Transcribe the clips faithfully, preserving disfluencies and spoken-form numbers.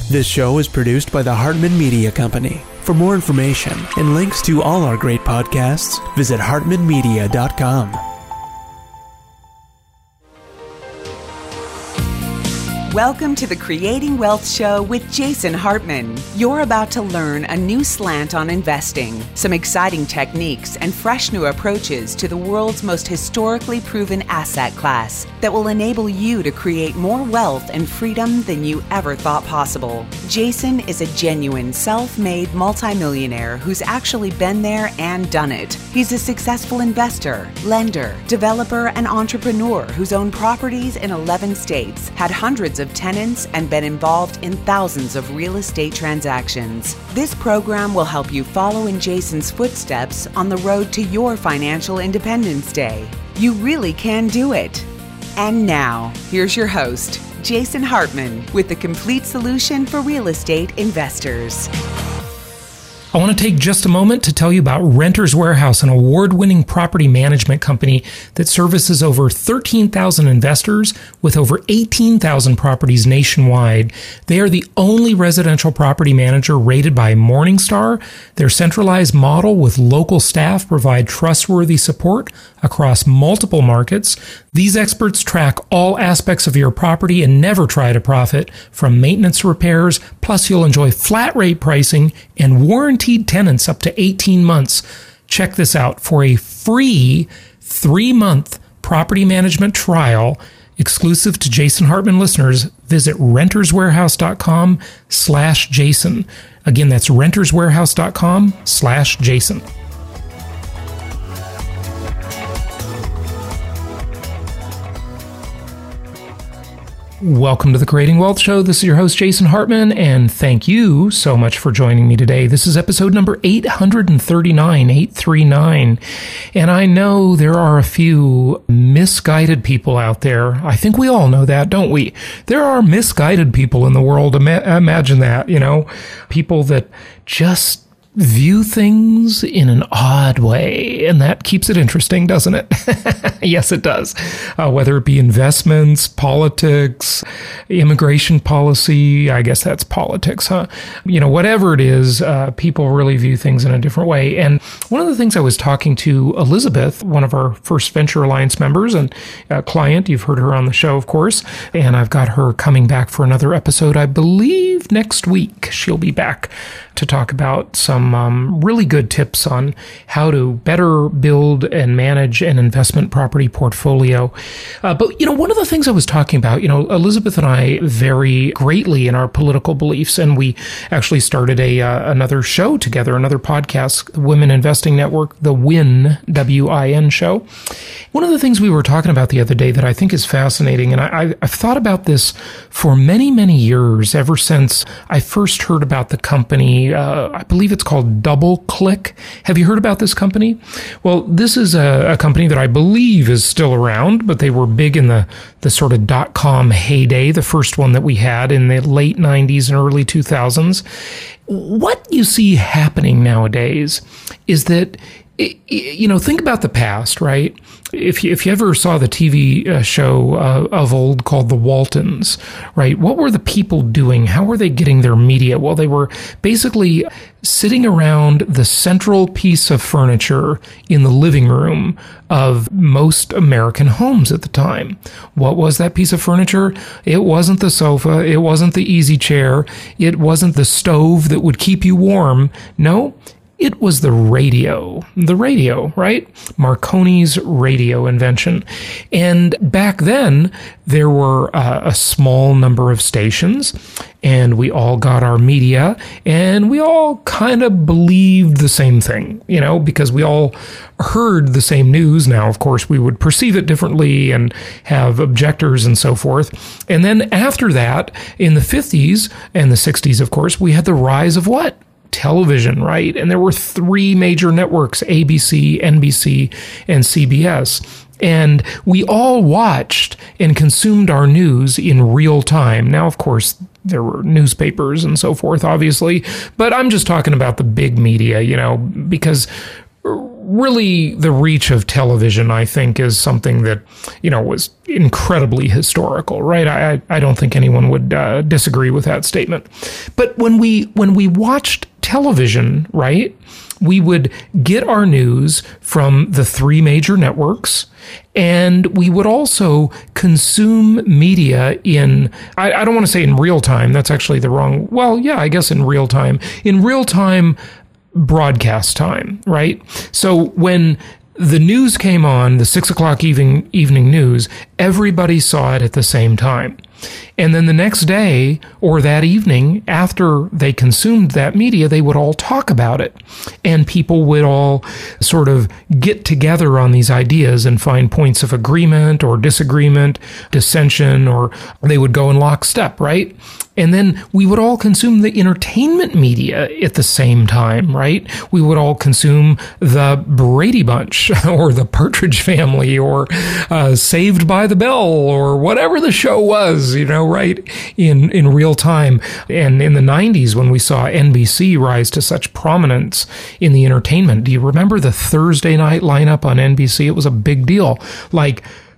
This show is produced by the Hartman Media Company. For more information and links to all our great podcasts, visit hartman media dot com. Welcome to the Creating Wealth Show with Jason Hartman. You're about to learn a new slant on investing, some exciting techniques, and fresh new approaches to the world's most historically proven asset class that will enable you to create more wealth and freedom than you ever thought possible. Jason is a genuine self-made multimillionaire who's actually been there and done it. He's a successful investor, lender, developer, and entrepreneur who's owned properties in eleven states, had hundreds of of tenants, and been involved in thousands of real estate transactions. This program will help you follow in Jason's footsteps on the road to your financial independence day. You really can do it. And now, here's your host, Jason Hartman, with the complete solution for real estate investors. I want to take just a moment to tell you about Renters Warehouse, an award-winning property management company that services over thirteen thousand investors with over eighteen thousand properties nationwide. They are the only residential property manager rated by Morningstar. Their centralized model with local staff provide trustworthy support across multiple markets. These experts track all aspects of your property and never try to profit from maintenance repairs. Plus, you'll enjoy flat rate pricing and warranted tenants up to eighteen months. Check this out. For a free three-month property management trial exclusive to Jason Hartman listeners, visit renterswarehouse.com slash Jason. Again, that's renterswarehouse.com slash Jason. Welcome to the Creating Wealth Show. This is your host, Jason Hartman, and thank you so much for joining me today. This is episode number eight thirty-nine, eight thirty-nine, and I know there are a few misguided people out there. I think we all know that, don't we? There are misguided people in the world. Ima- imagine that, you know, people that just view things in an odd way, and that keeps it interesting, doesn't it? Yes, it does. Uh, whether it be investments, politics, immigration policy, I guess that's politics, huh? You know, whatever it is, uh, people really view things in a different way. And one of the things I was talking to Elizabeth, one of our First Venture Alliance members and a client, you've heard her on the show, of course, and I've got her coming back for another episode, I believe next week. She'll be back to talk about some um, really good tips on how to better build and manage an investment property portfolio. Uh, but, you know, one of the things I was talking about, you know, Elizabeth and I vary greatly in our political beliefs, and we actually started a uh, another show together, another podcast, the Women Investing Network, the WIN, W I N show. One of the things we were talking about the other day that I think is fascinating, and I, I've thought about this for many, many years, ever since I first heard about the company. Uh, I believe it's called DoubleClick. Have you heard about this company? Well, this is a, a company that I believe is still around, but they were big in the, the sort of dot-com heyday, the first one that we had in the late nineties and early two thousands. What you see happening nowadays is that, you know, think about the past, right? If you, if you ever saw the T V uh, show uh, of old called The Waltons, right? What were the people doing? How were they getting their media? Well, they were basically sitting around the central piece of furniture in the living room of most American homes at the time. What was that piece of furniture? It wasn't the sofa. It wasn't the easy chair. It wasn't the stove that would keep you warm. No. It was the radio, the radio, right? Marconi's radio invention. And back then, there were uh, a small number of stations, and we all got our media, and we all kind of believed the same thing, you know, because we all heard the same news. Now, of course, we would perceive it differently and have objectors and so forth. And then after that, in the fifties and the sixties, of course, we had the rise of what? Television, right? And there were three major networks, A B C, N B C, and C B S. And we all watched and consumed our news in real time. Now, of course, there were newspapers and so forth, obviously, but I'm just talking about the big media, you know, because really the reach of television, I think, is something that, you know, was incredibly historical, right? I, I don't think anyone would uh, disagree with that statement. But when we when we watched television, right, we would get our news from the three major networks, and we would also consume media in, I, I don't want to say in real time, that's actually the wrong, well, yeah, I guess in real time, in real time broadcast time, right? So when the news came on, the six o'clock evening, evening news, everybody saw it at the same time. And then the next day or that evening, after they consumed that media, they would all talk about it. And people would all sort of get together on these ideas and find points of agreement or disagreement, dissension, or they would go in lockstep, right? And then we would all consume the entertainment media at the same time, right? We would all consume the Brady Bunch or the Partridge Family or uh, Saved by the Bell or whatever the show was, you know, right, in, in real time. And in the nineties, when we saw N B C rise to such prominence in the entertainment, do you remember the Thursday night lineup on N B C? It was a big deal. Like,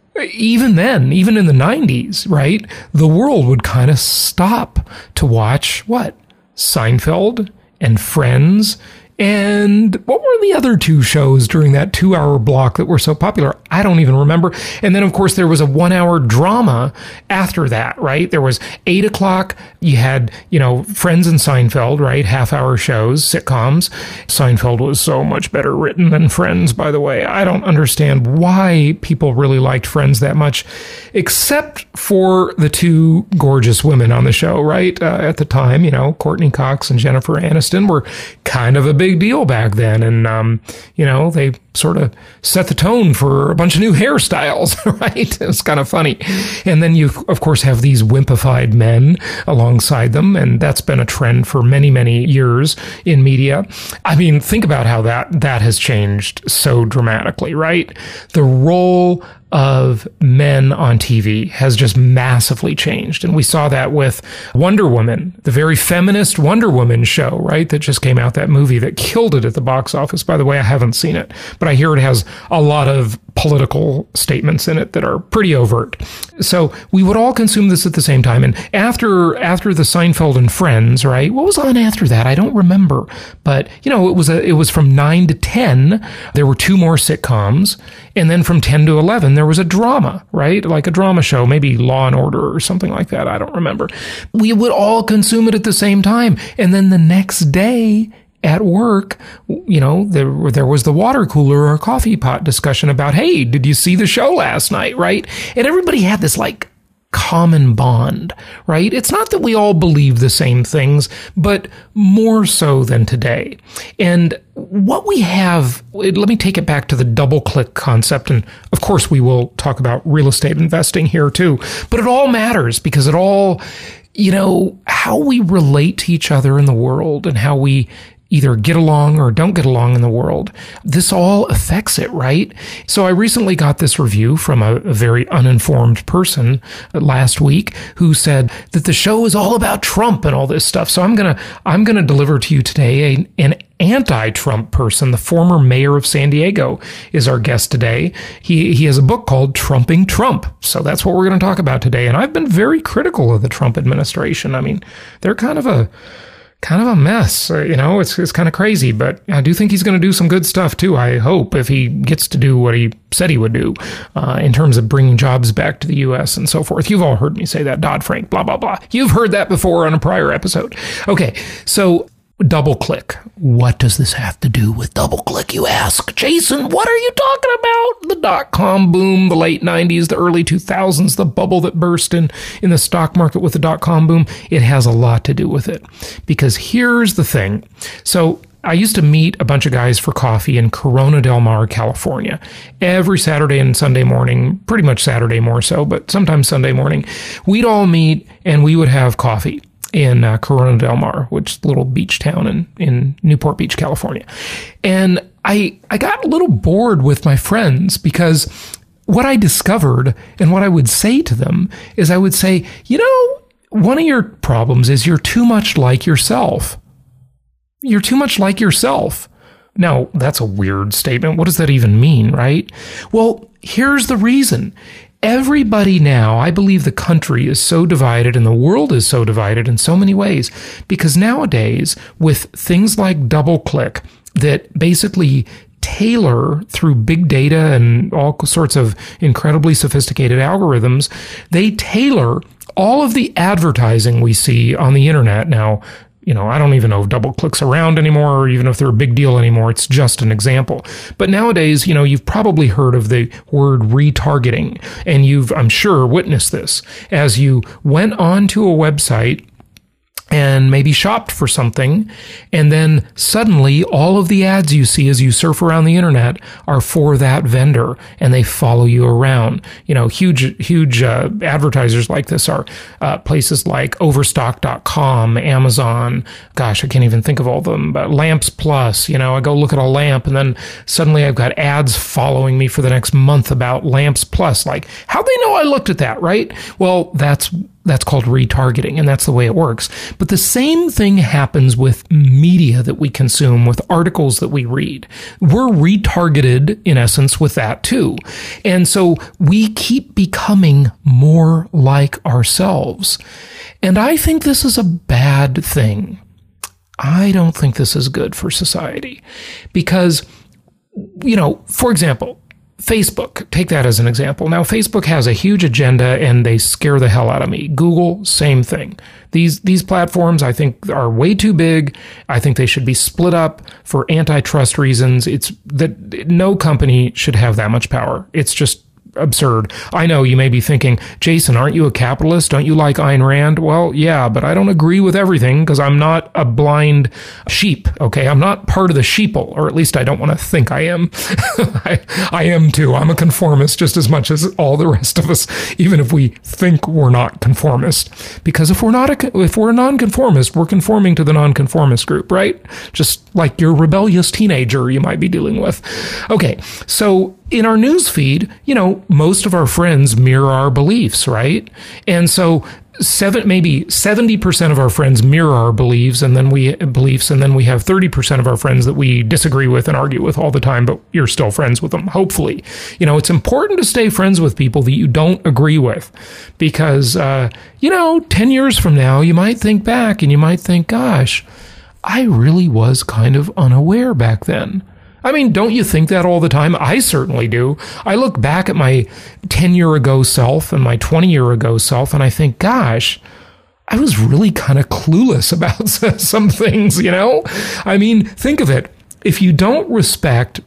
even then, even in the nineties, right, the world would kind of stop to watch what? Seinfeld and Friends. And what were the other two shows during that two-hour block that were so popular? I don't even remember. And then, of course, there was a one-hour drama after that, right? There was eight o'clock. You had, you know, Friends and Seinfeld, right? Half-hour shows, sitcoms. Seinfeld was so much better written than Friends, by the way. I don't understand why people really liked Friends that much, except for the two gorgeous women on the show, right? Uh, at the time, you know, Courtney Cox and Jennifer Aniston were kind of a big deal back then. And, um, you know, they sort of set the tone for a bunch of new hairstyles, right? It's kind of funny. And then you, of course, have these wimpified men alongside them. And that's been a trend for many, many years in media. I mean, think about how that, that has changed so dramatically, right? The role of men on T V has just massively changed. And we saw that with Wonder Woman, the very feminist Wonder Woman show, right? That just came out, that movie that killed it at the box office. By the way, I haven't seen it, but I hear it has a lot of political statements in it that are pretty overt. So we would all consume this at the same time. And after after the Seinfeld and Friends, right? What was on after that? I don't remember. But, you know, it was a, it was from nine to ten. There were two more sitcoms. And then from ten to eleven, there was a drama, right? Like a drama show, maybe Law and Order or something like that. I don't remember. We would all consume it at the same time. And then the next day at work, you know, there, there was the water cooler or coffee pot discussion about, hey, did you see the show last night, right? And everybody had this like common bond, right? It's not that we all believe the same things, but more so than today. And what we have, let me take it back to the double click concept. And of course, we will talk about real estate investing here too, but it all matters because it all, you know, how we relate to each other in the world and how we either get along or don't get along in the world. This all affects it, right? So I recently got this review from a, a very uninformed person last week who said that the show is all about Trump and all this stuff. So I'm going to, I'm going to deliver to you today a, an anti-Trump person. The former mayor of San Diego is our guest today. He, he has a book called Trumping Trump. So that's what we're going to talk about today. And I've been very critical of the Trump administration. I mean, they're kind of a, kind of a mess, you know, it's it's kind of crazy, but I do think he's going to do some good stuff too, I hope, if he gets to do what he said he would do uh, in terms of bringing jobs back to the U S and so forth. You've all heard me say that, Dodd-Frank, blah, blah, blah. You've heard that before on a prior episode. Okay, so double click. What does this have to do with double click, you ask? Jason, what are you talking about? The dot-com boom, the late nineties, the early two thousands, the bubble that burst in, in the stock market with the dot-com boom. It has a lot to do with it. Because here's the thing. So I used to meet a bunch of guys for coffee in Corona del Mar, California. Every Saturday and Sunday morning, pretty much Saturday more so, but sometimes Sunday morning, we'd all meet and we would have coffee in uh, Corona del Mar, which is a little beach town in, in Newport Beach, California. And I I got a little bored with my friends because what I discovered and what I would say to them is I would say, you know, one of your problems is you're too much like yourself. You're too much like yourself. Now, that's a weird statement. What does that even mean, right? Well, here's the reason. Everybody now, I believe the country is so divided and the world is so divided in so many ways because nowadays with things like DoubleClick that basically tailor through big data and all sorts of incredibly sophisticated algorithms, they tailor all of the advertising we see on the internet now. You know, I don't even know if DoubleClick's around anymore or even if they're a big deal anymore. It's just an example. But nowadays, you know, you've probably heard of the word retargeting, and you've, I'm sure, witnessed this as you went onto a website and maybe shopped for something, and then suddenly all of the ads you see as you surf around the internet are for that vendor, and they follow you around. You know, huge, huge uh, advertisers like this are uh, places like Overstock dot com, Amazon, gosh, I can't even think of all of them, but Lamps Plus. You know, I go look at a lamp, and then suddenly I've got ads following me for the next month about Lamps Plus. Like, how'd they know I looked at that, right? Well, that's That's called retargeting, and that's the way it works. But the same thing happens with media that we consume, with articles that we read. We're retargeted, in essence, with that too. And so we keep becoming more like ourselves. And I think this is a bad thing. I don't think this is good for society. Because, you know, for example, Facebook, take that as an example. Now, Facebook has a huge agenda and they scare the hell out of me. Google, same thing. These these platforms, I think, are way too big. I think they should be split up for antitrust reasons. It's that no company should have that much power. It's just absurd. I know you may be thinking, Jason, aren't you a capitalist? Don't you like Ayn Rand? Well, yeah, but I don't agree with everything because I'm not a blind sheep, okay? I'm not part of the sheeple, or at least I don't want to think I am. I, I am too. I'm a conformist just as much as all the rest of us, even if we think we're not conformist. Because if we're not a, if we're a nonconformist, we're conforming to the nonconformist group, right? Just like your rebellious teenager you might be dealing with. Okay, so in our news feed, you know, most of our friends mirror our beliefs, right? And so seven, maybe seventy percent of our friends mirror our beliefs, and then we beliefs, and then we have thirty percent of our friends that we disagree with and argue with all the time, but you're still friends with them, hopefully. You know, it's important to stay friends with people that you don't agree with because, uh, you know, ten years from now, you might think back and you might think, gosh, I really was kind of unaware back then. I mean, don't you think that all the time? I certainly do. I look back at my ten-year-ago self and my twenty-year-ago self, and I think, gosh, I was really kind of clueless about some things, you know? I mean, think of it. If you don't respect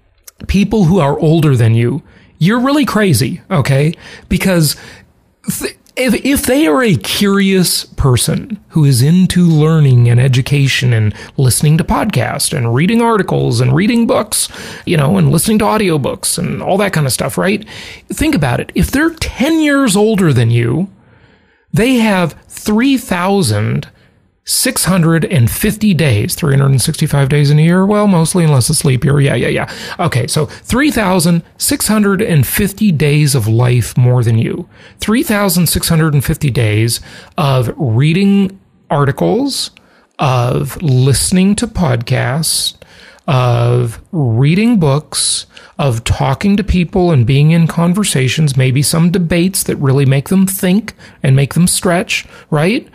people who are older than you, you're really crazy, okay? Because th- If, if they are a curious person who is into learning and education and listening to podcasts and reading articles and reading books, you know, and listening to audiobooks and all that kind of stuff, right? Think about it. If they're ten years older than you, they have three thousand six hundred fifty days, three hundred sixty-five days in a year. Well, mostly unless it's leap year. Yeah, yeah, yeah. Okay, so three thousand six hundred fifty days of life more than you. three thousand six hundred fifty days of reading articles, of listening to podcasts, of reading books, of talking to people and being in conversations, maybe some debates that really make them think and make them stretch, right?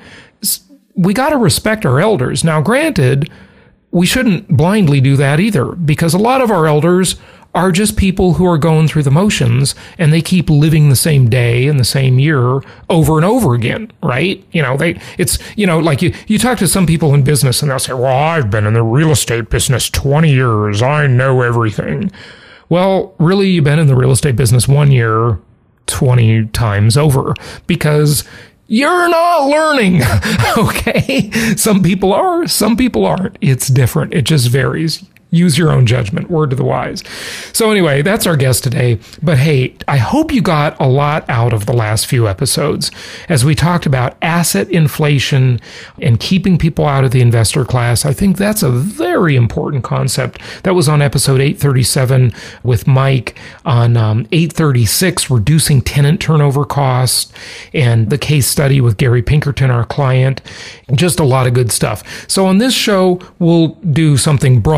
We got to respect our elders. Now, granted, we shouldn't blindly do that either, because a lot of our elders are just people who are going through the motions and they keep living the same day and the same year over and over again, right? You know, they, it's, you know, like you, you talk to some people in business and they'll say, well, I've been in the real estate business twenty years. I know everything. Well, really, you've been in the real estate business one year, twenty times over, because you're not learning, okay? Some people are, some people aren't. It's different. It just varies. Use your own judgment. Word to the wise. So anyway, that's our guest today. But hey, I hope you got a lot out of the last few episodes as we talked about asset inflation and keeping people out of the investor class. I think that's a very important concept. That was on episode eight thirty-seven with Mike, on um, eight thirty-six, reducing tenant turnover costs, and the case study with Gary Pinkerton, our client. Just a lot of good stuff. So on this show, we'll do something broader, more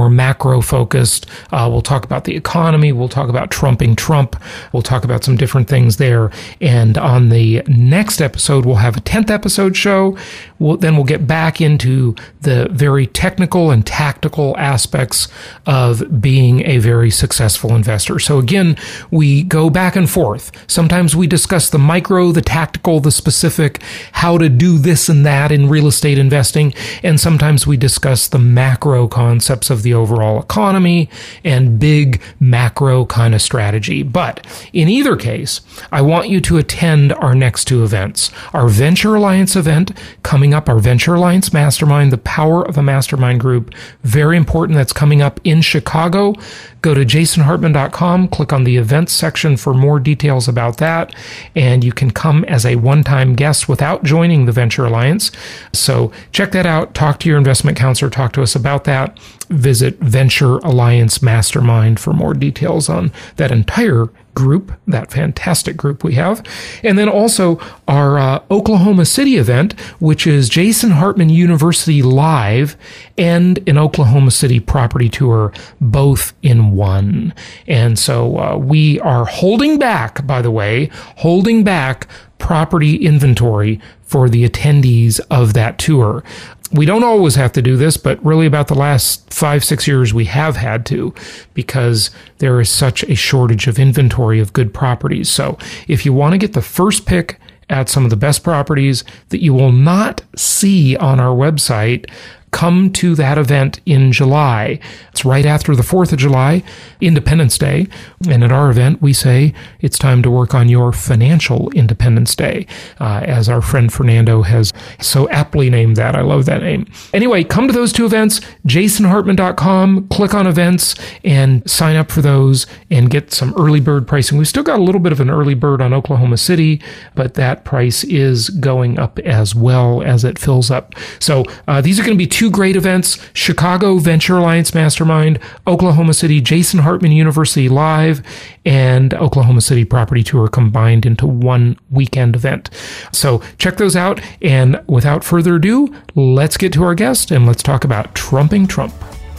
more macro-focused. Uh, we'll talk about the economy. We'll talk about trumping Trump. We'll talk about some different things there. And on the next episode, we'll have a tenth episode show. We'll, then we'll get back into the very technical and tactical aspects of being a very successful investor. So again, we go back and forth. Sometimes we discuss the micro, the tactical, the specific, how to do this and that in real estate investing. And sometimes we discuss the macro concepts of the overall economy and big macro kind of strategy. But in either case, I want you to attend our next two events. Our Venture Alliance event coming up, our Venture Alliance Mastermind, the power of a mastermind group. Very important. That's coming up in Chicago. Go to jason hartman dot com, click on the events section for more details about that, and you can come as a one-time guest without joining the Venture Alliance. So check that out. Talk to your investment counselor. Talk to us about that. Visit Venture Alliance Mastermind for more details on that entire group, that fantastic group we have. And then also our uh, Oklahoma City event, which is Jason Hartman University Live and an Oklahoma City property tour, both in one. And so uh, we are holding back, by the way, holding back property inventory for the attendees of that tour. We don't always have to do this, but really about the last five, six years, we have had to because there is such a shortage of inventory of good properties. So if you want to get the first pick at some of the best properties that you will not see on our website, come to that event in July. It's right after the fourth of July, Independence Day. And at our event, we say it's time to work on your financial Independence Day, uh, as our friend Fernando has so aptly named that. I love that name. Anyway, come to those two events, jason hartman dot com, click on events and sign up for those and get some early bird pricing. We've still got a little bit of an early bird on Oklahoma City, but that price is going up as well as it fills up. So uh, these are going to be two Two great events: Chicago Venture Alliance Mastermind, Oklahoma City Jason Hartman University Live, and Oklahoma City Property Tour combined into one weekend event. So check those out. And without further ado, let's get to our guest and let's talk about trumping Trump.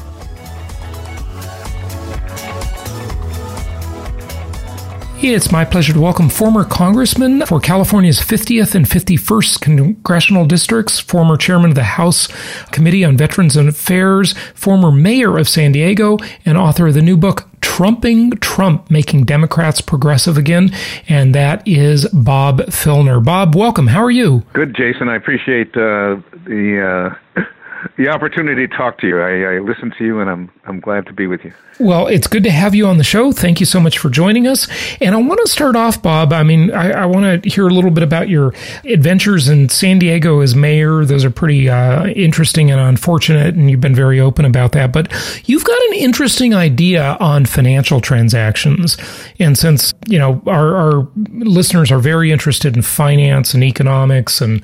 It's my pleasure to welcome former Congressman for California's fiftieth and fifty-first Congressional Districts, former Chairman of the House Committee on Veterans Affairs, former Mayor of San Diego, and author of the new book, Trumping Trump, Making Democrats Progressive Again, and that is Bob Filner. Bob, welcome. How are you? Good, Jason. I appreciate uh, the uh, the opportunity to talk to you. I, I listen to you, and I'm I'm glad to be with you. Well, it's good to have you on the show. Thank you so much for joining us. And I want to start off, Bob. I mean, I, I want to hear a little bit about your adventures in San Diego as mayor. Those are pretty uh, interesting and unfortunate, and you've been very open about that. But you've got an interesting idea on financial transactions. And since, you know, our, our listeners are very interested in finance and economics and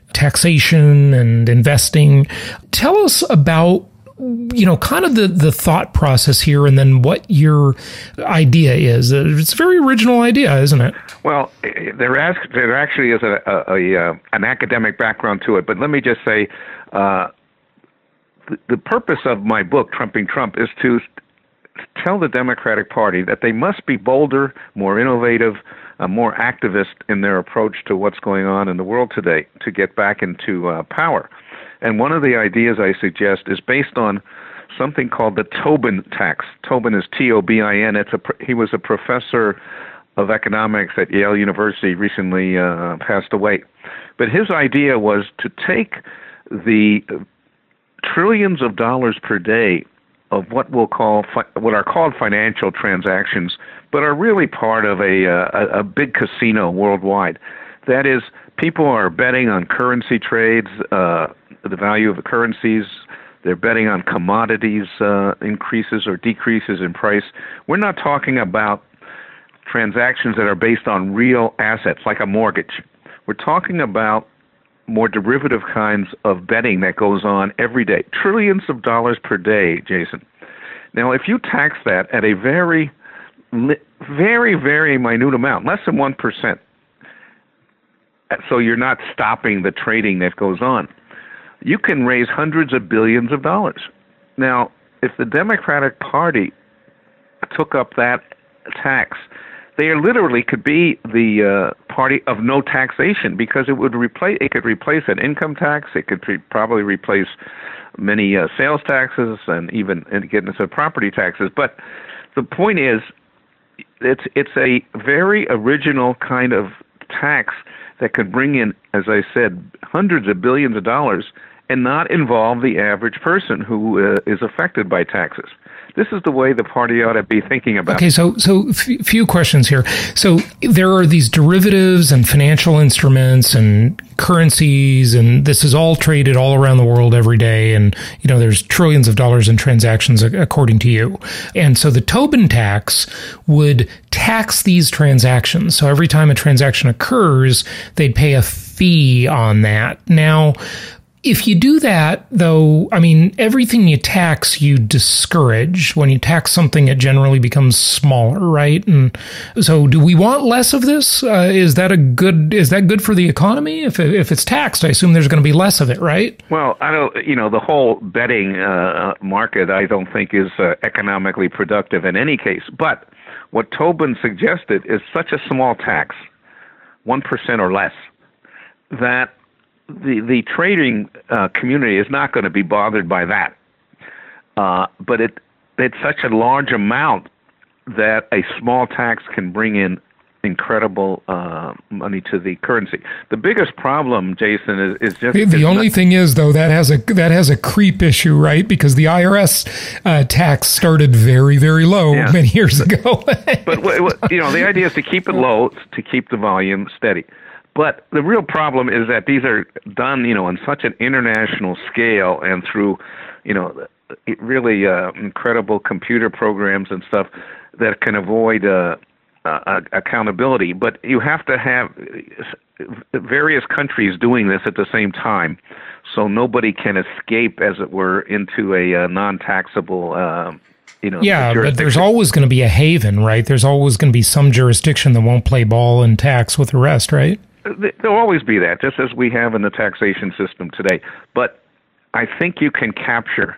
taxation and investing, tell us about, you know, kind of the, the thought process here and then what your idea is. It's a very original idea, isn't it? Well, there, ask, there actually is a, a, a, an academic background to it, but let me just say uh, the, the purpose of my book, Trumping Trump, is to tell the Democratic Party that they must be bolder, more innovative, uh, more activist in their approach to what's going on in the world today to get back into uh, power. And one of the ideas I suggest is based on something called the Tobin tax. Tobin is T O B I N. It's a, he was a professor of economics at Yale University, recently uh, passed away. But his idea was to take the trillions of dollars per day of what we'll call fi- what are called financial transactions, but are really part of a, a, a big casino worldwide. That is, people are betting on currency trades, uh, the value of the currencies. They're betting on commodities uh, increases or decreases in price. We're not talking about transactions that are based on real assets, like a mortgage. We're talking about more derivative kinds of betting that goes on every day. Trillions of dollars per day, Jason. Now, if you tax that at a very, very, very minute amount, less than one percent, so you're not stopping the trading that goes on, you can raise hundreds of billions of dollars. Now, if the Democratic Party took up that tax, they literally could be the uh, party of no taxation, because it would replace. It could replace an income tax. It could re- probably replace many uh, sales taxes, and even and get into property taxes. But the point is, it's it's a very original kind of tax that could bring in, as I said, hundreds of billions of dollars, and not involve the average person who uh, is affected by taxes. This is the way the party ought to be thinking about okay, it. Okay, so so f- few questions here. So there are these derivatives and financial instruments and currencies, and this is all traded all around the world every day, and you know there's trillions of dollars in transactions according to you. And so the Tobin tax would tax these transactions. So every time a transaction occurs, they'd pay a fee on that. Now, if you do that, though, I mean, everything you tax, you discourage. When you tax something, it generally becomes smaller, right? And so, do we want less of this? Uh, is that a good? Is that good for the economy? If if it's taxed, I assume there's going to be less of it, right? Well, I don't. You know, the whole betting uh, market, I don't think is uh, economically productive in any case. But what Tobin suggested is such a small tax, one percent or less, that the the trading uh, community is not going to be bothered by that. Uh, but it it's such a large amount that a small tax can bring in incredible uh, money to the currency. The biggest problem, Jason, is, is just the, the only not, thing is though that has a that has a creep issue, right? Because the I R S uh, tax started very very low yeah. many years ago. But you know, the idea is to keep it low, to keep the volume steady. But the real problem is that these are done, you know, on such an international scale and through, you know, really uh, incredible computer programs and stuff that can avoid uh, uh, accountability. But you have to have various countries doing this at the same time, so nobody can escape, as it were, into a uh, non-taxable uh You know, yeah, but there's always going to be a haven, right? There's always going to be some jurisdiction that won't play ball and tax with the rest, right? There'll always be that, just as we have in the taxation system today. But I think you can capture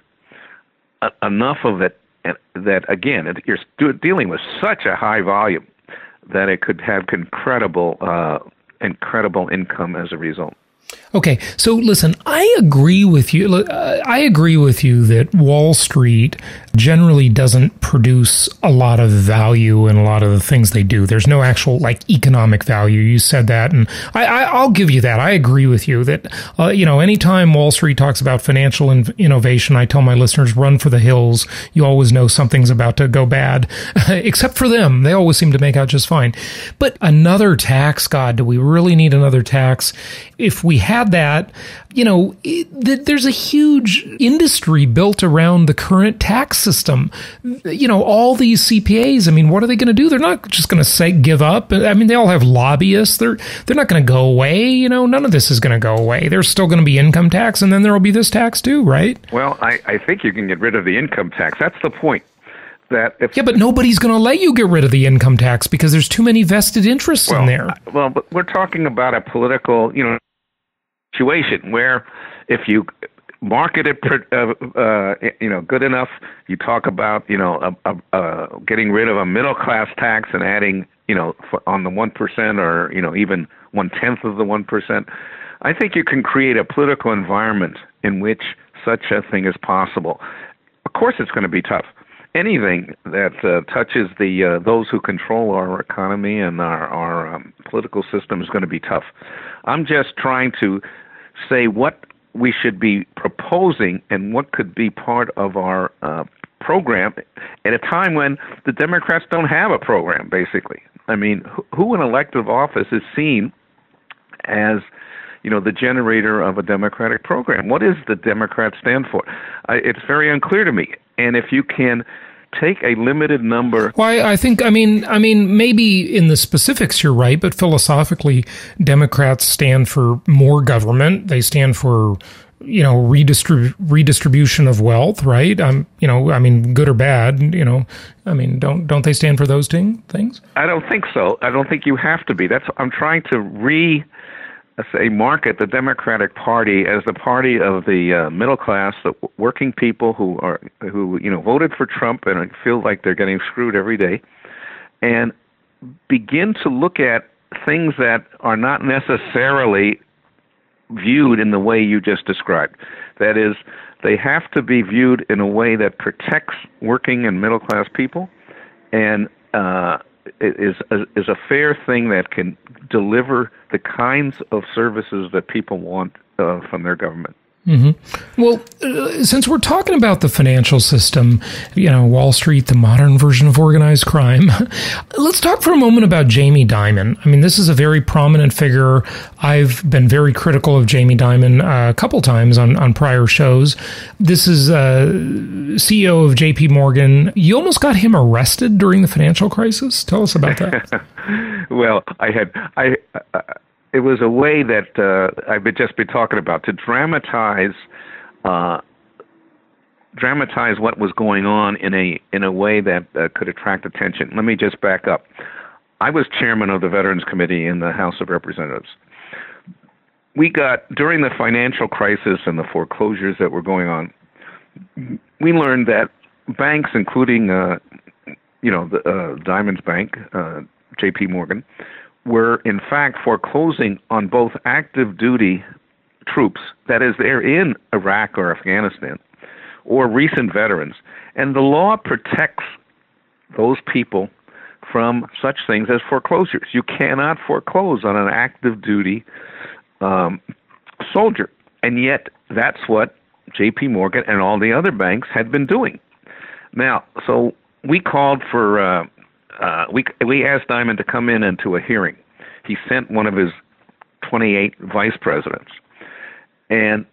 a, enough of it that, again, it, you're dealing with such a high volume that it could have incredible, uh, incredible income as a result. Okay, so listen, I agree with you. I agree with you that Wall Street generally doesn't produce a lot of value in a lot of the things they do. There's no actual like economic value. You said that, and I, I, I'll give you that. I agree with you that uh, you know, anytime Wall Street talks about financial in- innovation, I tell my listeners, run for the hills. You always know something's about to go bad, except for them. They always seem to make out just fine. But another tax, God, do we really need another tax? If we had that, you know, it, there's a huge industry built around the current tax system. You know, all these C P As, I mean, what are they going to do? They're not just going to say give up. I mean, they all have lobbyists. They're they're not going to go away. You know, none of this is going to go away. There's still going to be income tax, and then there will be this tax too, right? Well, I, I think you can get rid of the income tax. That's the point. That if, yeah, but nobody's going to let you get rid of the income tax because there's too many vested interests well, in there. Well, but we're talking about a political, you know, situation where if you market it, uh, uh, you know, good enough, you talk about, you know, uh, uh, getting rid of a middle class tax and adding, you know, for, on the one percent or, you know, even one tenth of the one percent. I think you can create a political environment in which such a thing is possible. Of course, it's going to be tough. Anything that uh, touches the uh, those who control our economy and our, our um, political system is going to be tough. I'm just trying to say what we should be proposing and what could be part of our uh, program at a time when the Democrats don't have a program, basically. I mean, who in elective office is seen as, you know, the generator of a Democratic program? What does the Democrats stand for? I, it's very unclear to me. And if you can take a limited number. Well, I, I think, I mean, I mean, maybe in the specifics you're right, but philosophically, Democrats stand for more government. They stand for, you know, redistrib- redistribution of wealth, right? Um, you know, I mean, good or bad, you know, I mean, don't don't they stand for those ting- things? I don't think so. I don't think you have to be. That's I'm trying to re. say, market the Democratic Party as the party of the uh, middle class, the working people who are who you know voted for Trump and feel like they're getting screwed every day, and begin to look at things that are not necessarily viewed in the way you just described. That is, they have to be viewed in a way that protects working and middle class people, and uh, is is a fair thing that can deliver the kinds of services that people want uh, from their government. Mm-hmm. Well, uh, since we're talking about the financial system, you know, Wall Street, the modern version of organized crime, let's talk for a moment about Jamie Dimon. I mean, this is a very prominent figure. I've been very critical of Jamie Dimon uh, a couple times on, on prior shows. This is uh, C E O of J P Morgan. You almost got him arrested during the financial crisis. Tell us about that. Well, I had... I. Uh, It was a way that uh, I've been just been talking about to dramatize, uh, dramatize what was going on in a in a way that uh, could attract attention. Let me just back up. I was chairman of the Veterans Committee in the House of Representatives. We got during the financial crisis and the foreclosures that were going on. We learned that banks, including uh, you know the uh, Dimon's Bank, uh, J P Morgan, were in fact foreclosing on both active duty troops, that is, they're in Iraq or Afghanistan, or recent veterans. And the law protects those people from such things as foreclosures. You cannot foreclose on an active duty um, soldier. And yet that's what J P Morgan and all the other banks had been doing. Now, so we called for... Uh, Uh, we we asked Dimon to come in into a hearing. He sent one of his twenty-eight vice presidents, and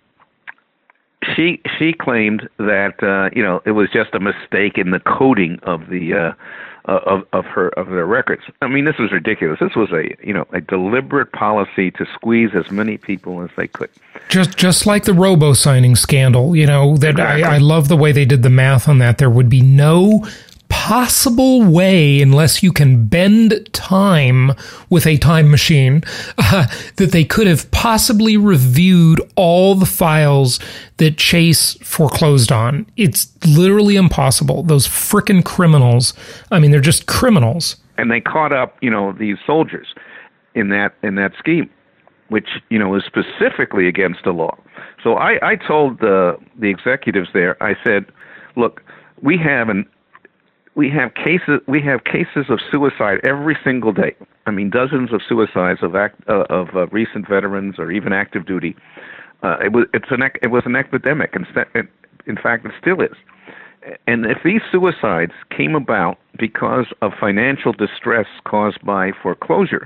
she she claimed that uh, you know it was just a mistake in the coding of the uh, of of her of their records. I mean, this was ridiculous. This was a you know a deliberate policy to squeeze as many people as they could. Just just like the robo signing scandal, you know that exactly. I, I love the way they did the math on that. There would be no possible way, unless you can bend time with a time machine, uh, that they could have possibly reviewed all the files that Chase foreclosed on. It's literally impossible. Those frickin' criminals, I mean, they're just criminals. And they caught up, you know, these soldiers in that in that scheme, which, you know, is specifically against the law. So I, I told the, the executives there, I said, look, we have an We have cases. We have cases of suicide every single day. I mean, dozens of suicides of act, uh, of uh, recent veterans or even active duty. Uh, it was it's an it was an epidemic, and in fact, it still is. And if these suicides came about because of financial distress caused by foreclosure,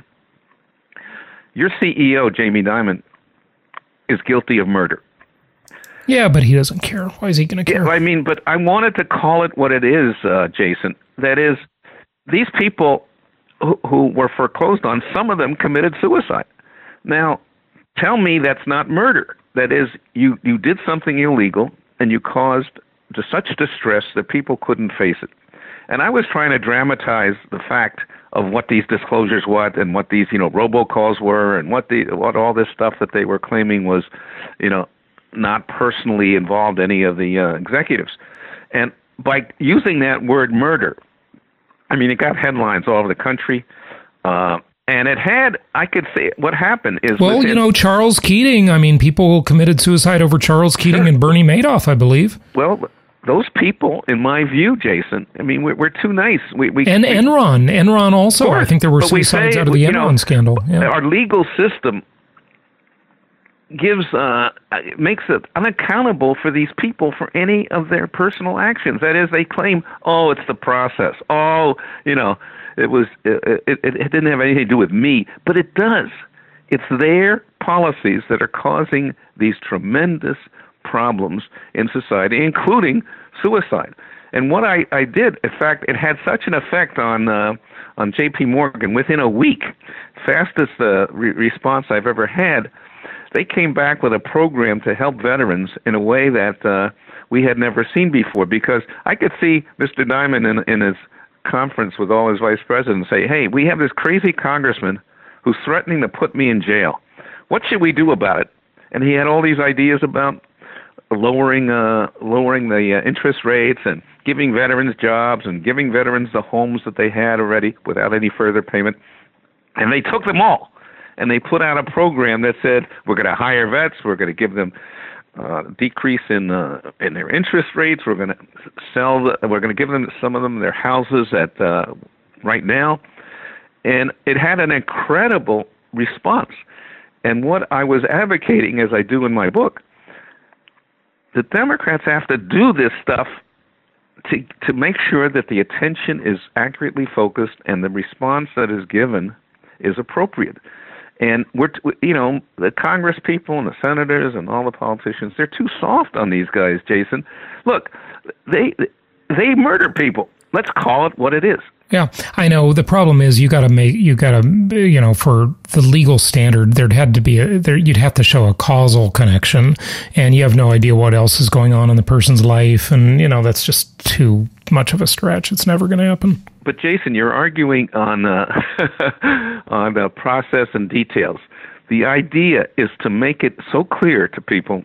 your C E O, Jamie Dimon, is guilty of murder. Yeah, but he doesn't care. Why is he going to care? Yeah, I mean, but I wanted to call it what it is, uh, Jason. That is, these people who, who were foreclosed on, some of them committed suicide. Now, tell me that's not murder. That is, you, you did something illegal and you caused to such distress that people couldn't face it. And I was trying to dramatize the fact of what these disclosures were and what these, you know, robocalls were and what the what all this stuff that they were claiming was, you know, not personally involved any of the uh, executives. And by using that word murder, I mean, it got headlines all over the country. Uh, and it had, I could say, what happened is... Well, within, you know, Charles Keating, I mean, people committed suicide over Charles Keating sure. and Bernie Madoff, I believe. Well, those people, in my view, Jason, I mean, we're, we're too nice. We, we And we, Enron. Enron also. I think there were suicides say, out of the you Enron know, scandal. Yeah. Our legal system gives uh, makes it unaccountable for these people for any of their personal actions. That is, they claim, oh, it's the process. Oh, you know, it was it, it, it didn't have anything to do with me, but it does. It's their policies that are causing these tremendous problems in society, including suicide. And what I, I did, in fact, it had such an effect on uh, on J P Morgan. Within a week, fastest uh, re- response I've ever had, they came back with a program to help veterans in a way that uh, we had never seen before. Because I could see Mister Dimon in, in his conference with all his vice presidents say, hey, we have this crazy congressman who's threatening to put me in jail. what should we do about it? And he had all these ideas about lowering uh, lowering the uh, interest rates and giving veterans jobs and giving veterans the homes that they had already without any further payment. And they took them all, and they put out a program that said, we're going to hire vets, we're going to give them uh, decrease in uh, in their interest rates, we're going to sell, the, we're going to give them some of them their houses at uh, right now. And it had an incredible response. And what I was advocating, as I do in my book, the Democrats have to do this stuff to to make sure that the attention is accurately focused and the response that is given is appropriate. And we're, you know, the Congress people and the senators and all the politicians, they're too soft on these guys, Jason. Look, they they murder people. Let's call it what it is. Yeah, I know. The problem is you got to make, you got to, you know, for the legal standard, there'd had to be, a, there, you'd have to show a causal connection, and you have no idea what else is going on in the person's life. And, you know, that's just too much of a stretch. It's never going to happen. But Jason, you're arguing on, uh, on the process and details. The idea is to make it so clear to people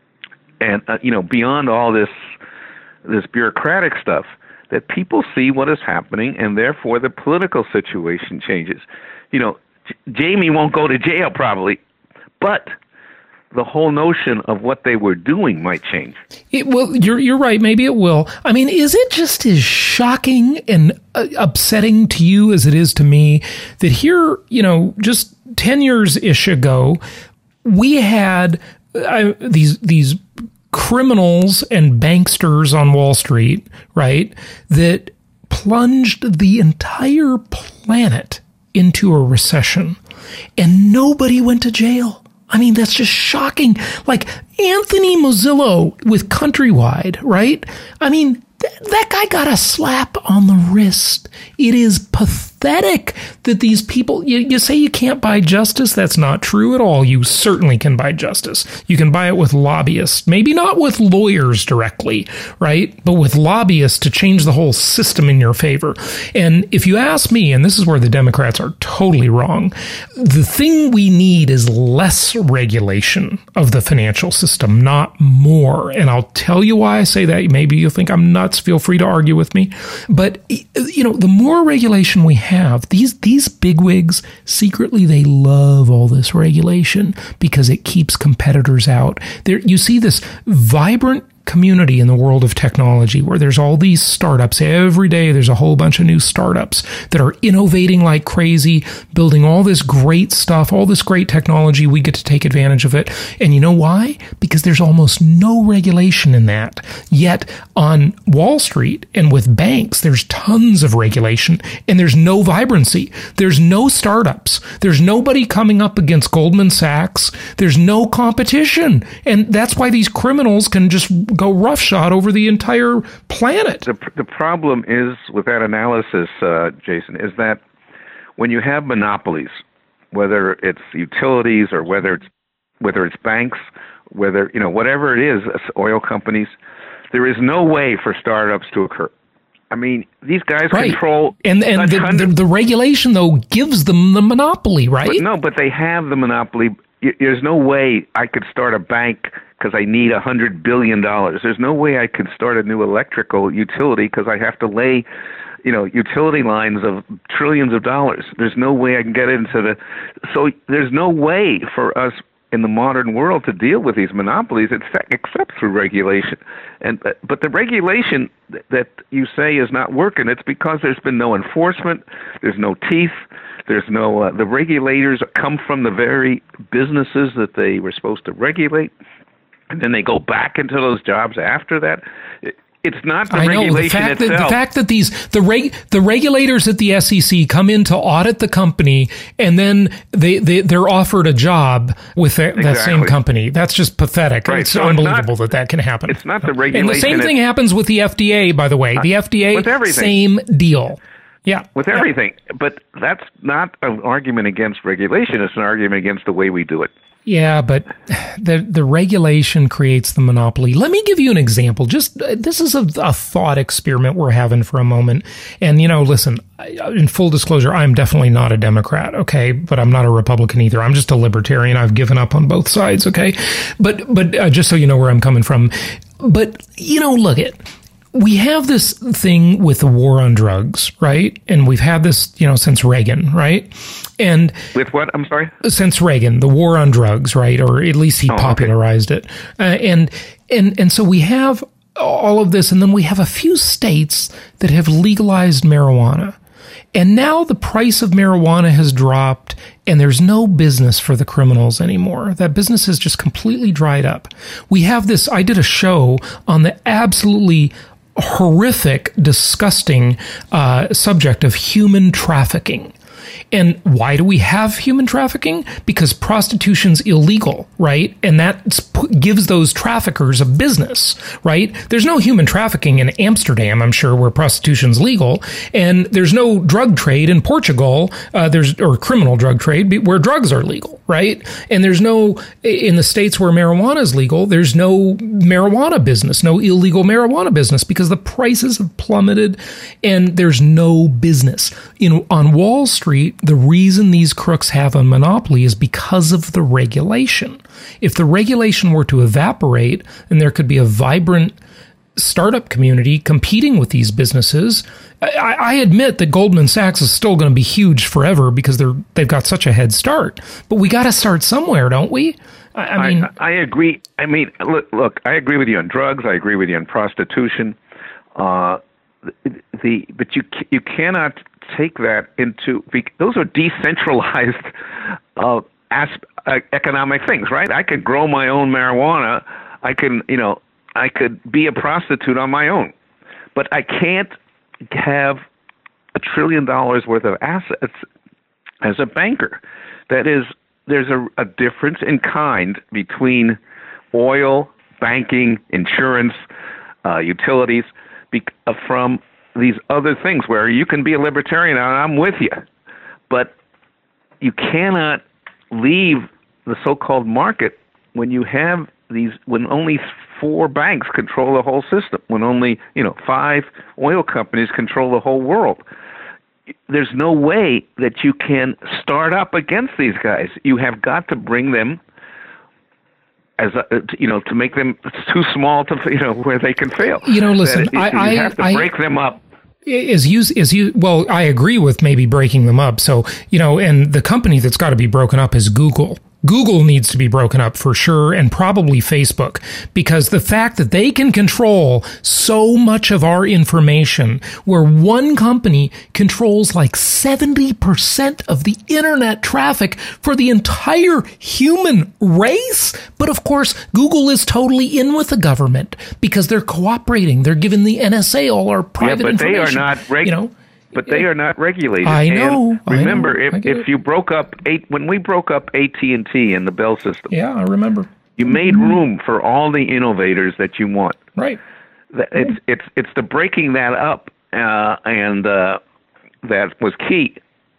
and, uh, you know, beyond all this, this bureaucratic stuff, that people see what is happening, and therefore the political situation changes. You know, J- Jamie won't go to jail probably, but the whole notion of what they were doing might change. It, well, you're you're right. Maybe it will. I mean, is it just as shocking and uh, upsetting to you as it is to me that here, you know, just ten years-ish ago, we had uh, these these criminals and banksters on Wall Street, right, that plunged the entire planet into a recession, and nobody went to jail. I mean, that's just shocking. Like Anthony Mozillo with Countrywide, right? I mean, th- that guy got a slap on the wrist. It is pathetic that these people, you, you say you can't buy justice. That's not true at all. You certainly can buy justice. You can buy it with lobbyists, maybe not with lawyers directly, right? But with lobbyists to change the whole system in your favor. And if you ask me, and this is where the Democrats are totally wrong, the thing we need is less regulation of the financial system, not more. And I'll tell you why I say that. Maybe you'll think I'm nuts. Feel free to argue with me. But, you know, the more regulation we have, these these bigwigs, secretly, they love all this regulation because it keeps competitors out. There, you see this vibrant community in the world of technology where there's all these startups. Every day there's a whole bunch of new startups that are innovating like crazy, building all this great stuff, all this great technology. We get to take advantage of it. And you know why? Because there's almost no regulation in that. Yet on Wall Street and with banks, there's tons of regulation and there's no vibrancy. There's no startups. There's nobody coming up against Goldman Sachs. There's no competition. And that's why these criminals can just go roughshod over the entire planet. The, the problem is with that analysis, uh, Jason, is that when you have monopolies, whether it's utilities or whether it's whether it's banks, whether, you know, whatever it is, oil companies, there is no way for startups to occur. I mean, these guys right. control... And and the, the, the regulation, though, gives them the monopoly, right? But no, but they have the monopoly. There's no way I could start a bank because I need one hundred billion dollars. There's no way I could start a new electrical utility because I have to lay, you know, utility lines of trillions of dollars. There's no way I can get into the... So there's no way for us in the modern world to deal with these monopolies except through regulation. And but the regulation that you say is not working, it's because there's been no enforcement, there's no teeth, there's no... Uh, the regulators come from the very businesses that they were supposed to regulate, and then they go back into those jobs after that. It's not the I know, regulation the fact itself. That, the fact that these the reg, the regulators at the S E C come in to audit the company, and then they, they they're offered a job with that, exactly. that same company. That's just pathetic. Right. It's so unbelievable it's not, that that can happen. It's not the regulation. And the same thing happens with the F D A, by the way. The F D A, with everything. Same deal. Yeah. With everything. Yeah. But that's not an argument against regulation. It's an argument against the way we do it. Yeah, but the the regulation creates the monopoly. Let me give you an example. Just uh, this is a, a thought experiment we're having for a moment. And, you know, listen, in full disclosure, I'm definitely not a Democrat, okay? But I'm not a Republican either. I'm just a libertarian. I've given up on both sides, okay? But, but uh, just so you know where I'm coming from. But, you know, look it. We have this thing with the war on drugs, right? And we've had this, you know, since Reagan, right? And with what? I'm sorry? Since Reagan, the war on drugs, right? Or at least he oh, popularized okay. it. Uh, and, and, and so we have all of this, and then we have a few states that have legalized marijuana. And now the price of marijuana has dropped, and there's no business for the criminals anymore. That business has just completely dried up. We have this, I did a show on the absolutely horrific, disgusting uh, subject of human trafficking. And why do we have human trafficking? Because prostitution's illegal, right? And that gives those traffickers a business, right? There's no human trafficking in Amsterdam, I'm sure, where prostitution's legal. And there's no drug trade in Portugal, uh, there's or criminal drug trade where drugs are legal, right? And there's no, in the states where marijuana is legal, there's no marijuana business, no illegal marijuana business because the prices have plummeted and there's no business. In, on Wall Street, the reason these crooks have a monopoly is because of the regulation. If the regulation were to evaporate and there could be a vibrant startup community competing with these businesses, I, I admit that Goldman Sachs is still going to be huge forever because they're they've got such a head start. But we got to start somewhere, don't we? I, I mean, I, I agree. I mean, look, look, I agree with you on drugs. I agree with you on prostitution. Uh, the, the but you you cannot take that into, those are decentralized uh, asp, uh, economic things, right? I could grow my own marijuana. I can, you know, I could be a prostitute on my own, but I can't have a trillion dollars worth of assets as a banker. That is, there's a, a difference in kind between oil, banking, insurance, uh, utilities, be, uh, from these other things where you can be a libertarian and I'm with you, but you cannot leave the so-called market when you have these, when only four banks control the whole system, when only, you know, five oil companies control the whole world. There's no way that you can start up against these guys. You have got to bring them as a, you know, to make them too small to, you know, where they can fail. You know, listen, that, I, you have to I, break I, them up. Is you, is you, well, I agree with maybe breaking them up. So, you know, and the company that's got to be broken up is Google. Google needs to be broken up for sure, and probably Facebook, because the fact that they can control so much of our information, where one company controls like seventy percent of the internet traffic for the entire human race. But of course, Google is totally in with the government because they're cooperating. They're giving the N S A all our private yeah, but information. They are not reg- you know, But they are not regulated. I know. And remember, I know, if if you broke up eight, when we broke up A T and T and the Bell system, yeah, I remember. You made room for all the innovators that you want. Right. It's it's it's the breaking that up, uh, and uh, that was key.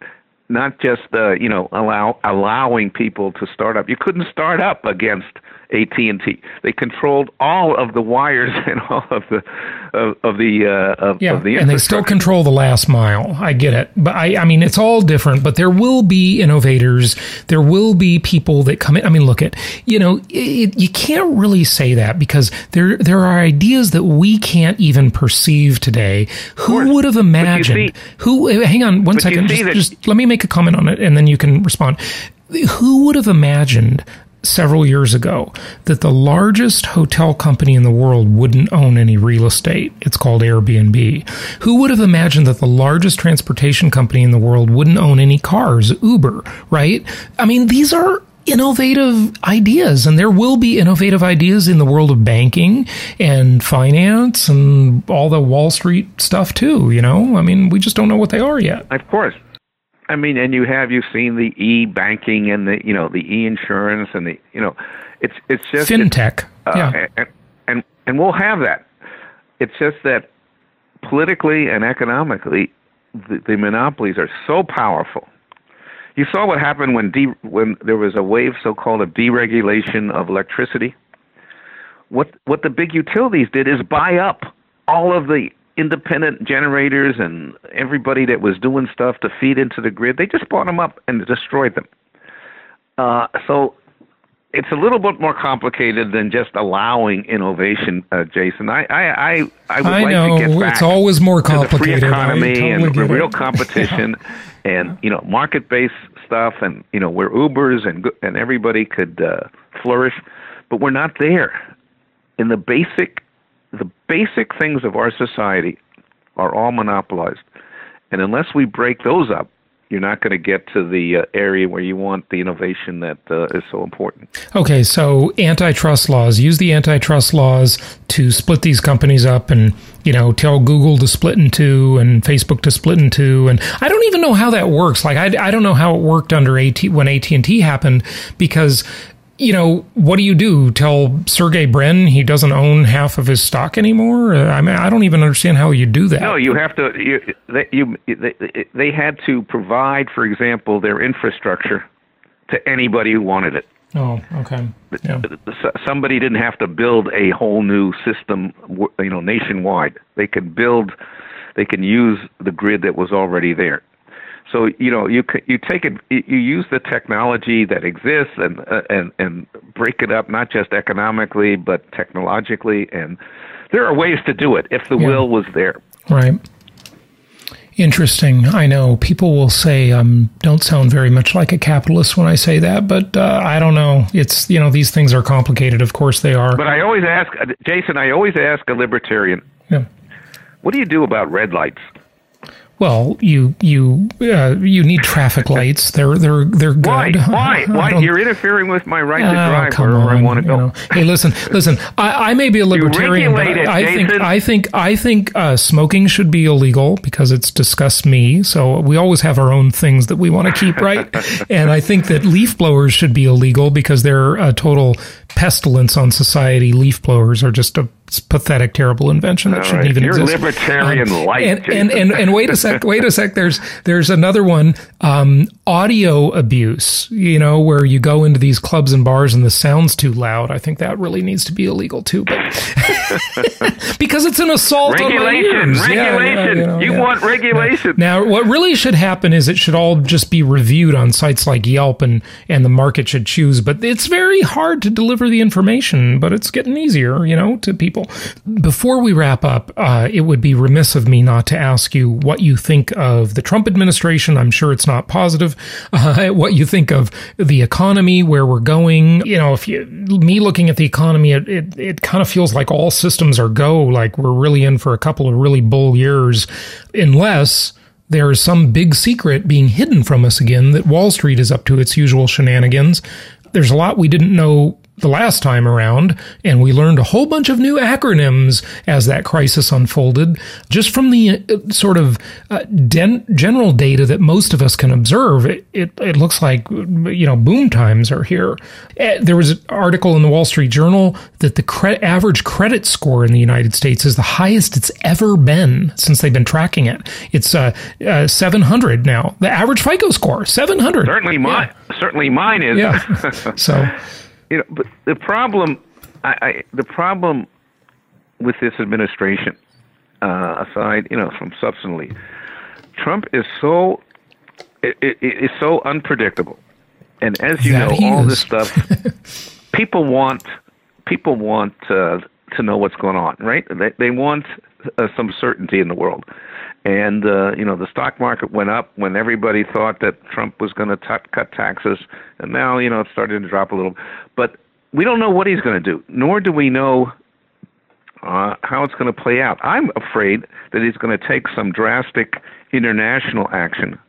Not just uh, you know allow allowing people to start up. You couldn't start up against A T and T. They controlled all of the wires and all of the of, of the uh, of, yeah, of the and they still control the last mile. I get it, but I, I mean, it's all different. But there will be innovators. There will be people that come in. I mean, look at you know, it, you can't really say that because there there are ideas that we can't even perceive today. Who would have imagined? See, who? Hang on one second. Just, just let me make a comment on it, and then you can respond. Who would have imagined several years ago that the largest hotel company in the world wouldn't own any real estate? It's called Airbnb. Who would have imagined that the largest transportation company in the world wouldn't own any cars? Uber, right? I mean, these are innovative ideas, and there will be innovative ideas in the world of banking and finance and all the Wall Street stuff too, you know? I mean, we just don't know what they are yet. Of course. I mean, and you have you've seen the e-banking and the you know the e-insurance and the you know, it's it's just fintech, it's, uh, yeah, and, and and we'll have that. It's just that politically and economically, the, the monopolies are so powerful. You saw what happened when de- when there was a wave, so-called, of deregulation of electricity. What what the big utilities did is buy up all of the independent generators and everybody that was doing stuff to feed into the grid. They just bought them up and destroyed them. Uh, so it's a little bit more complicated than just allowing innovation, uh, Jason. I I I, I would I like know, to get back it's always more complicated. to the free economy totally and get real it. competition, yeah. and you know market-based stuff, and you know where Ubers and and everybody could uh, flourish, but we're not there. In the basic, the basic things of our society are all monopolized, and unless we break those up, you're not going to get to the uh, area where you want the innovation that uh, is so important. Okay, so antitrust laws. Use the antitrust laws to split these companies up and, you know, tell Google to split in two and Facebook to split in two. And I don't even know how that works. Like, I, I don't know how it worked under A T when A T and T happened, because, you know, what do you do? Tell Sergey Brin he doesn't own half of his stock anymore? I mean, I don't even understand how you do that. No, you have to. You, they, you, they, they had to provide, for example, their infrastructure to anybody who wanted it. Oh, okay. Yeah. Somebody didn't have to build a whole new system, you know, nationwide. They could build, they can use the grid that was already there. So, you know, you you take it, you use the technology that exists and uh, and and break it up, not just economically but technologically, and there are ways to do it if the yeah. will was there. Right. Interesting. I know people will say um, don't sound very much like a capitalist when I say that, but uh, I don't know. It's, you know, these things are complicated. Of course they are. But I always ask, Jason, I always ask a libertarian, yeah. what do you do about red lights? Well, you you uh, you need traffic lights. They're they're they're good. Why? Why? Why? You're interfering with my right to Oh, drive come wherever on, I want to you go. know. Hey, listen, listen. I, I may be a libertarian, but regulate it, I think Jason. I think I think uh, smoking should be illegal because it's disgusts me. So we always have our own things that we want to keep, right? And I think that leaf blowers should be illegal because they're a total pestilence on society. Leaf blowers are just a pathetic, terrible invention that All shouldn't right. even You're exist. libertarian Um, light, and, Jason. and and and wait a sec, wait a sec. There's there's another one. Um, audio abuse. You know, where you go into these clubs and bars and the sound's too loud. I think that really needs to be illegal too, but because it's an assault on my Regulation, ears. Yeah, regulation. yeah, you know, you yeah. want regulation. Now, what really should happen is it should all just be reviewed on sites like Yelp, and, and the market should choose. But it's very hard to deliver the information, but it's getting easier, you know, to people. Before we wrap up, uh, it would be remiss of me not to ask you what you think of the Trump administration. I'm sure it's not positive. Uh, what you think of the economy, where we're going. You know, if you, me looking at the economy, it, it, it kind of feels like all systems are go, like we're really in for a couple of really bull years, unless there is some big secret being hidden from us again that Wall Street is up to its usual shenanigans. There's a lot we didn't know the last time around, and we learned a whole bunch of new acronyms as that crisis unfolded, just from the uh, sort of uh, den- general data that most of us can observe. It, it, it looks like, you know, boom times are here. Uh, there was an article in the Wall Street Journal that the cre- average credit score in the United States is the highest it's ever been since they've been tracking it. It's uh, uh, seven hundred now. The average FICO score, seven hundred. Certainly mine. Yeah. Certainly mine is. Yeah. So. You know, but the problem, I, I, the problem with this administration, uh, aside, you know, from substantively, Trump is so, it, it, it is so unpredictable, and as you That know, he all is. this stuff, people want, people want uh, to know what's going on, right? They they want uh, some certainty in the world. And, uh, you know, the stock market went up when everybody thought that Trump was going to cut taxes. And now, you know, it's starting to drop a little. But we don't know what he's going to do, nor do we know uh, how it's going to play out. I'm afraid that he's going to take some drastic international action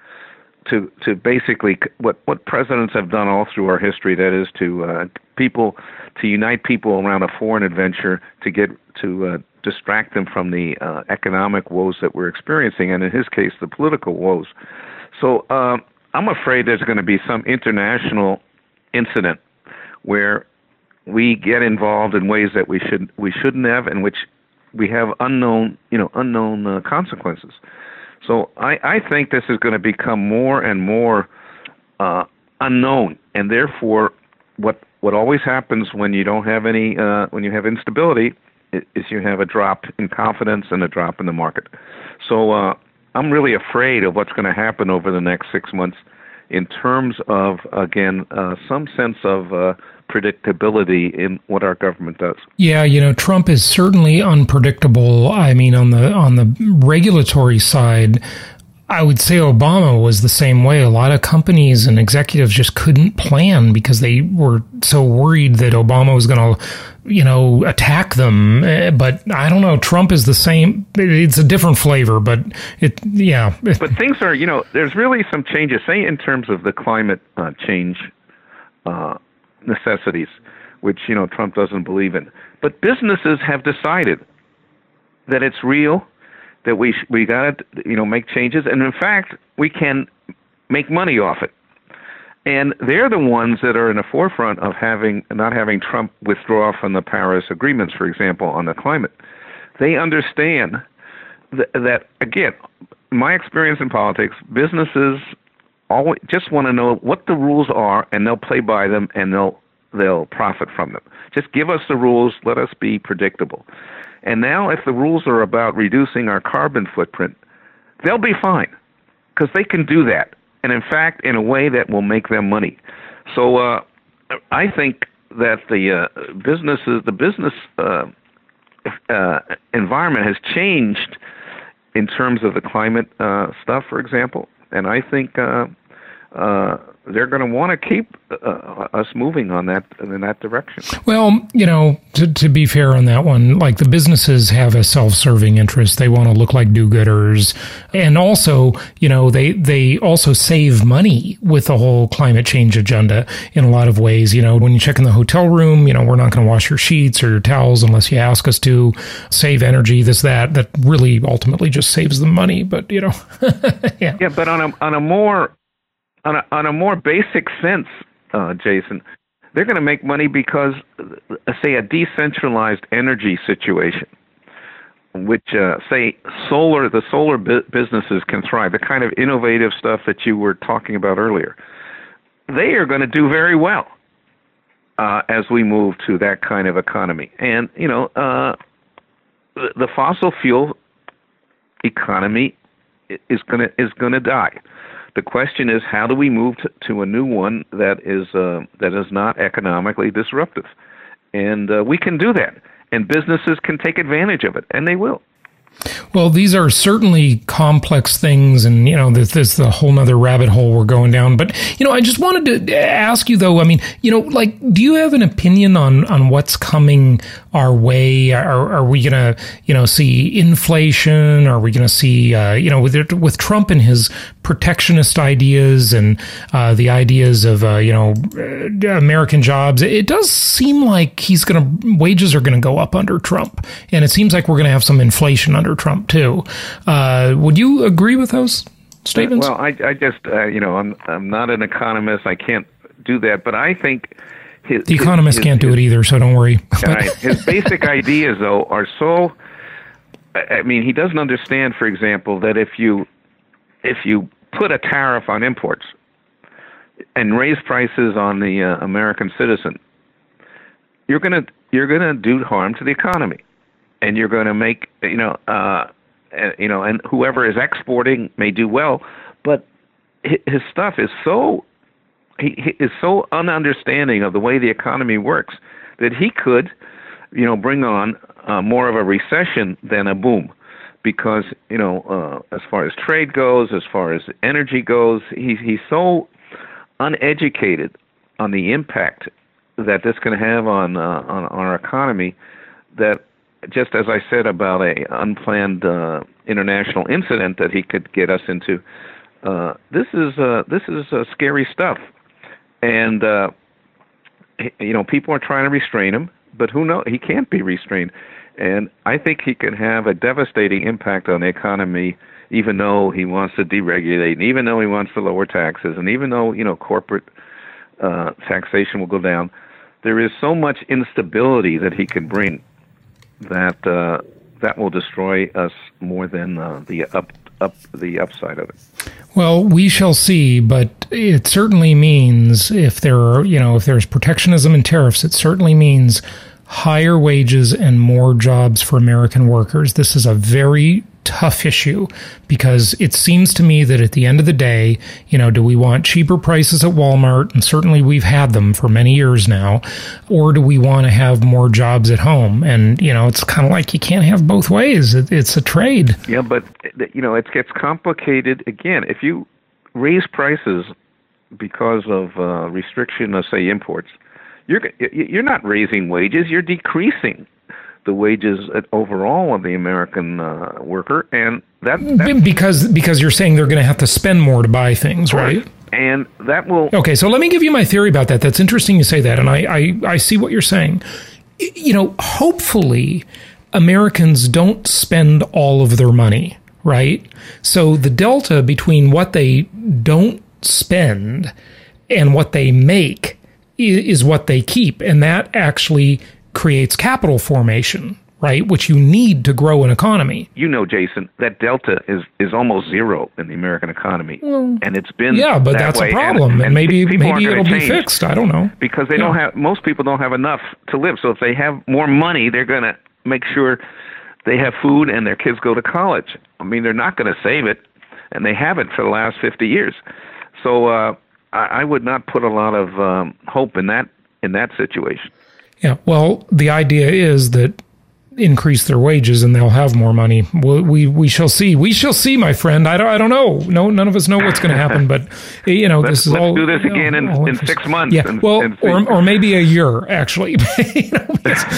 to to basically what, what presidents have done all through our history, that is to uh, people, to unite people around a foreign adventure to get to uh, distract them from the uh, economic woes that we're experiencing, and in his case, the political woes. So uh, I'm afraid there's going to be some international incident where we get involved in ways that we should we shouldn't have, and which we have unknown you know unknown uh, consequences. So I, I think this is going to become more and more uh, unknown, and therefore, what what always happens when you don't have any uh, when you have instability is you have a drop in confidence and a drop in the market. So uh, I'm really afraid of what's going to happen over the next six months in terms of, again, uh, some sense of uh, predictability in what our government does. Yeah, you know, Trump is certainly unpredictable. I mean, on the on the regulatory side, I would say Obama was the same way. A lot of companies and executives just couldn't plan because they were so worried that Obama was going to, you know, attack them. But I don't know. Trump is the same. It's a different flavor, but it, yeah. But things are, you know, there's really some changes, say in terms of the climate uh, change uh, necessities, which, you know, Trump doesn't believe in. But businesses have decided that it's real, that we we got to, you know, make changes, and in fact, we can make money off it. And they're the ones that are in the forefront of having not having Trump withdraw from the Paris agreements, for example, on the climate. They understand that, that again, my experience in politics, businesses always just want to know what the rules are, and they'll play by them, and they'll they'll profit from them. Just give us the rules, let us be predictable. And now if the rules are about reducing our carbon footprint, they'll be fine because they can do that. And in fact, in a way that will make them money. So uh, I think that the uh, businesses, the business uh, uh, environment has changed in terms of the climate uh, stuff, for example. And I think uh, uh, they're going to want to keep uh, us moving on that in that direction. Well, you know, to, to be fair on that one, like the businesses have a self-serving interest. They want to look like do-gooders. And also, you know, they, they also save money with the whole climate change agenda in a lot of ways. You know, when you check in the hotel room, you know, we're not going to wash your sheets or your towels unless you ask us to. Save energy, this, that. That really ultimately just saves them money. But, you know, yeah. Yeah, but on a, on a more... On a, on a more basic sense, uh, Jason, they're going to make money because, uh, say, a decentralized energy situation, which, uh, say, solar, the solar bu- businesses can thrive, the kind of innovative stuff that you were talking about earlier. They are going to do very well uh, as we move to that kind of economy. And, you know, uh, the, the fossil fuel economy is going to is going to die. The question is, how do we move to, to a new one that is uh, that is not economically disruptive? And uh, we can do that, and businesses can take advantage of it, and they will. Well, these are certainly complex things, and, you know, this, this is a whole nother rabbit hole we're going down. But, you know, I just wanted to ask you, though, I mean, you know, like, do you have an opinion on, on what's coming our way? Are, are we going to, you know, see inflation? Are we going to see, uh, you know, with with Trump and his protectionist ideas and uh, the ideas of, uh, you know, American jobs, it does seem like he's going to, wages are going to go up under Trump. And it seems like we're going to have some inflation under Trump too. Uh, would you agree with those statements? Well, I, I just, uh, you know, I'm I'm not an economist. I can't do that, but I think his, the economists his, can't his, do it either. So don't worry. Right. His basic ideas, though, are so. I mean, he doesn't understand, for example, that if you if you put a tariff on imports and raise prices on the uh, American citizen, you're gonna you're gonna do harm to the economy. And you're going to make, you know, uh, you know, and whoever is exporting may do well, but his stuff is so, he, he is so ununderstanding of the way the economy works that he could, you know, bring on uh, more of a recession than a boom, because, you know, uh, as far as trade goes, as far as energy goes, he's he's so uneducated on the impact that this can have on uh, on, on our economy that. Just as I said about a unplanned uh, international incident that he could get us into, uh, this is uh, this is uh, scary stuff, and uh, you know, people are trying to restrain him, but who knows? He can't be restrained, and I think he can have a devastating impact on the economy, even though he wants to deregulate, and even though he wants to lower taxes, and even though, you know, corporate uh, taxation will go down. There is so much instability that he can bring that uh, that will destroy us more than uh, the up up the upside of it. Well, we shall see, but it certainly means if there are, you know, if there's protectionism and tariffs, it certainly means higher wages and more jobs for American workers. This is a very tough issue because it seems to me that at the end of the day, you know, do we want cheaper prices at Walmart? And certainly we've had them for many years now. Or do we want to have more jobs at home? And, you know, it's kind of like you can't have both ways. It, it's a trade. Yeah, but, you know, it gets complicated again. If you raise prices because of uh, restriction of, say, imports, You're you're not raising wages. You're decreasing the wages overall of the American uh, worker, and that that's, because because you're saying they're going to have to spend more to buy things, right? And that will. Okay, so let me give you my theory about that. That's interesting you say that, and I I, I see what you're saying. You know, hopefully Americans don't spend all of their money, right? So the delta between what they don't spend and what they make is what they keep. And that actually creates capital formation, right? Which you need to grow an economy. You know, Jason, that delta is, is almost zero in the American economy. Well, and it's been Yeah, but that that's way. a problem. And, and, and maybe maybe it'll be change fixed. I don't know. Because they yeah. don't have, most people don't have enough to live. So if they have more money, they're going to make sure they have food and their kids go to college. I mean, they're not going to save it, and they haven't for the last fifty years. So, uh, I would not put a lot of um, hope in that in that situation. Yeah, well, the idea is that increase their wages and they'll have more money. We we, we shall see. We shall see, my friend. I don't I don't know. No, none of us know what's going to happen. But you know, let's, this is let's all. do this again you know, in, in six months. Yeah, and, well, and or or maybe a year actually. you know,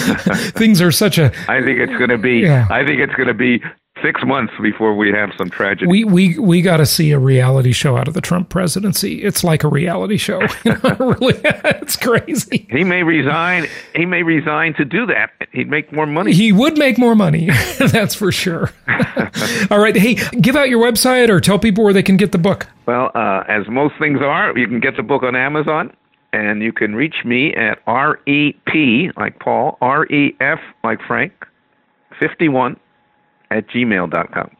things are such a. I think it's going to be. Yeah. I think it's going to be. Six months before we have some tragedy. We we we got to see a reality show out of the Trump presidency. It's like a reality show. You know, really, it's crazy. He may resign. He may resign to do that. He'd make more money. He would make more money. That's for sure. All right. Hey, give out your website or tell people where they can get the book. Well, uh, as most things are, you can get the book on Amazon, and you can reach me at R E P, like Paul, R E F, like Frank, fifty-one. at gmail dot com.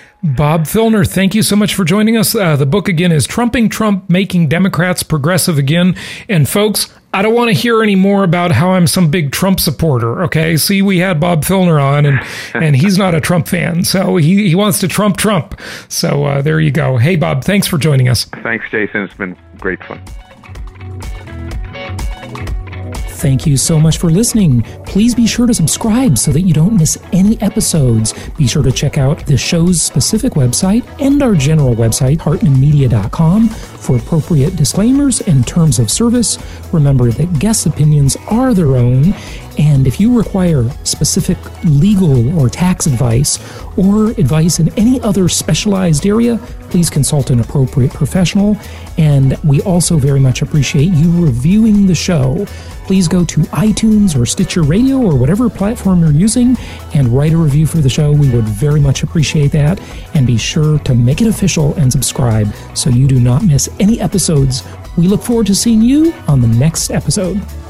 Bob Filner, thank you so much for joining us. Uh, the book, again, is Trumping Trump, Making Democrats Progressive Again. And folks, I don't want to hear any more about how I'm some big Trump supporter, okay? See, we had Bob Filner on, and, and he's not a Trump fan, so he, he wants to Trump Trump. So uh, there you go. Hey, Bob, thanks for joining us. Thanks, Jason. It's been great fun. Thank you so much for listening. Please be sure to subscribe so that you don't miss any episodes. Be sure to check out the show's specific website and our general website, hartman media dot com, for appropriate disclaimers and terms of service. Remember that guest opinions are their own, and if you require specific legal or tax advice or advice in any other specialized area, please consult an appropriate professional. And we also very much appreciate you reviewing the show. Please go to iTunes or Stitcher Radio or whatever platform you're using and write a review for the show. We would very much appreciate that. And be sure to make it official and subscribe so you do not miss any episodes. We look forward to seeing you on the next episode.